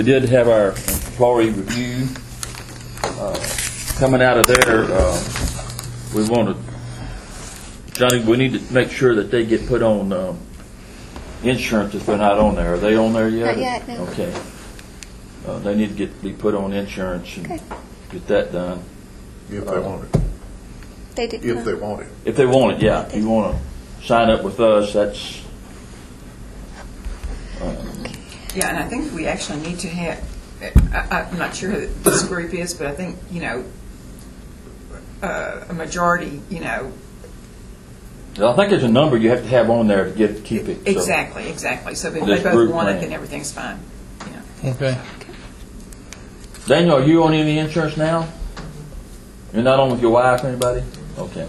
We did have our employee review. Coming out of there, we want to, Johnny, we need to make sure that they get put on insurance if they're not on there. Are they on there yet? Not yet, no. Okay. They need to be put on insurance and get that done. If they want it. They did. If they want it. If they want it, yeah. If you want to sign up with us, that's... Yeah, and I think we actually need to have, I'm not sure who this group is, but I think, a majority, I think there's a number you have to have on there to keep it. Exactly. So if This they both group want it, plan. then everything's fine. Okay. Daniel, are you on any insurance now? You're not on with your wife or anybody? Okay.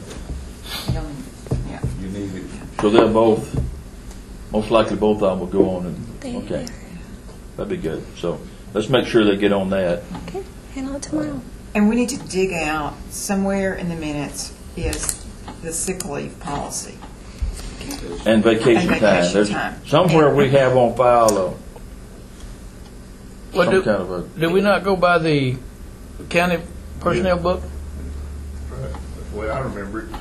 Yeah. You need it. So they'll both, most likely both of them will go on and, okay. That'd be good. So let's make sure they get on that. Okay, handle it tomorrow. And we need to dig out somewhere in the minutes is the sick leave policy. And vacation And time. vacation There's time. somewhere we have on file Well, some kind of a, do we not go by the county personnel book? Right. That's the way I remember it.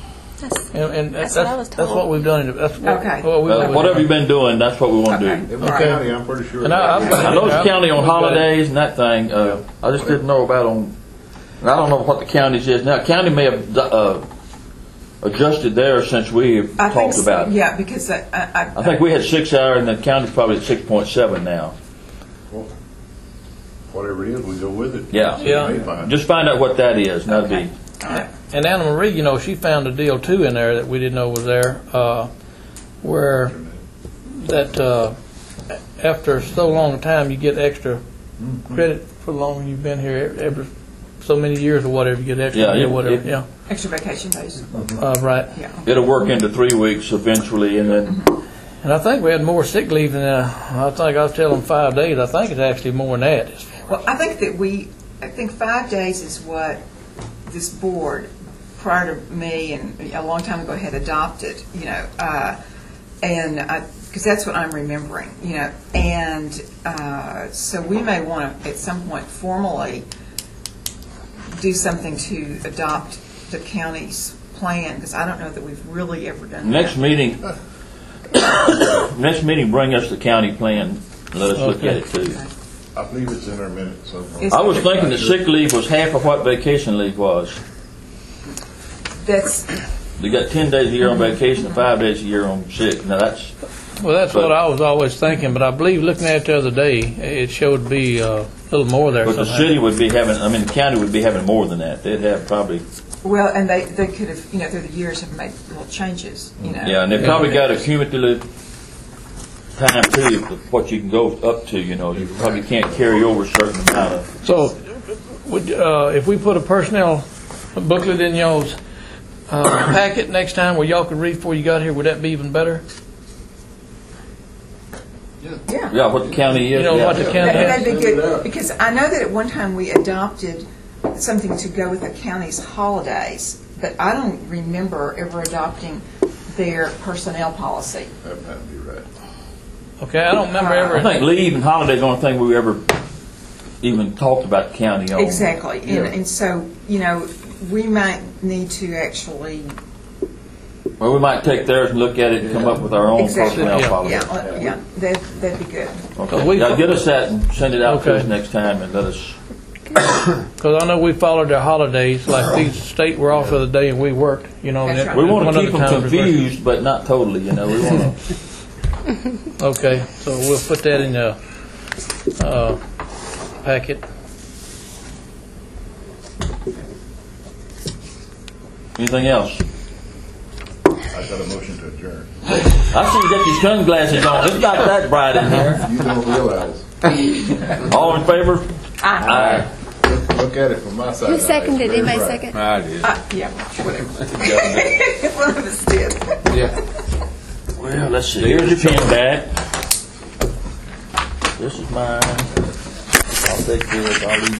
And That's what I was told. That's what we've done. That's what, Okay. whatever you've been doing, that's what we want to Okay. do. In the Okay. county, I'm pretty sure. And I I know it's county on holidays and that thing. I just didn't know about on, I don't know what the counties is now. County may have adjusted there since we have I think talked so, about it. yeah, because I think we had 6 hours and the county's probably at 6.7 now. Well, whatever it is, we go with it. Yeah. Yeah. May find. Just find out what that is, and that'd be. All right. And Anna Marie, she found a deal too in there that we didn't know was there, where that after so long a time you get extra credit for the longer you've been here. Every so many years or whatever, you get extra. Yeah, or whatever. Yeah. Extra vacation days. Right. Yeah. It'll work into 3 weeks eventually, and then And I think we had more sick leave than I think I was telling 5 days. I think it's actually more than that. Well, I think 5 days is what this board, prior to me and a long time ago, had adopted, and because that's what I'm remembering, and so we may want to at some point formally do something to adopt the county's plan, because I don't know that we've really ever done next that. meeting, bring us the county plan. And let us look at it too. I believe it's in our minutes somewhere. It's- I was thinking that sick leave was half of what vacation leave was. That's You got 10 days a year on vacation and 5 days a year on sick. Now that's What I was always thinking, but I believe looking at it the other day, it showed to be a little more there. but the somehow. city would be having. I mean, the county would be having more than that. They'd have probably. well, and they could have, through the years, have made little changes, Yeah, and they probably got a cumulative time too of what you can go up to. You probably can't carry over a certain amount of. So, if we put a personnel booklet in y'all's packet next time where y'all could read before you got here, would that be even better? Yeah. Yeah, what the county is. You know yeah. what the county That'd has? be good, because I know that at one time we adopted something to go with the county's holidays, but I don't remember ever adopting their personnel policy. That might be right. Okay, I don't remember ever. I think leave and holidays the only thing we ever even talked about the county on. Exactly, Yeah. and so, we might need to actually, Well, we might take theirs and look at it and come up with our own exactly, personnel Yeah. policy. yeah, that'd be good. Okay. Now get us that and send it out to Okay. us next time and let us. Because I know we followed their holidays, like these state were off for the day and we worked, That's and right. We want one to other keep them time was confused, but not totally. We want to. working. Okay, so we'll put that in the packet. Anything else? I got a motion to adjourn. I see you got these sunglasses on. It's not that bright in here. You don't realize. All in favor? Aye. Look at it from my side. Who seconded? It's very Anybody bright. second? I did. Yeah, whatever. One of us did. Yeah. Well, let's see. Here's your pen back. This is mine. I'll take this. I'll leave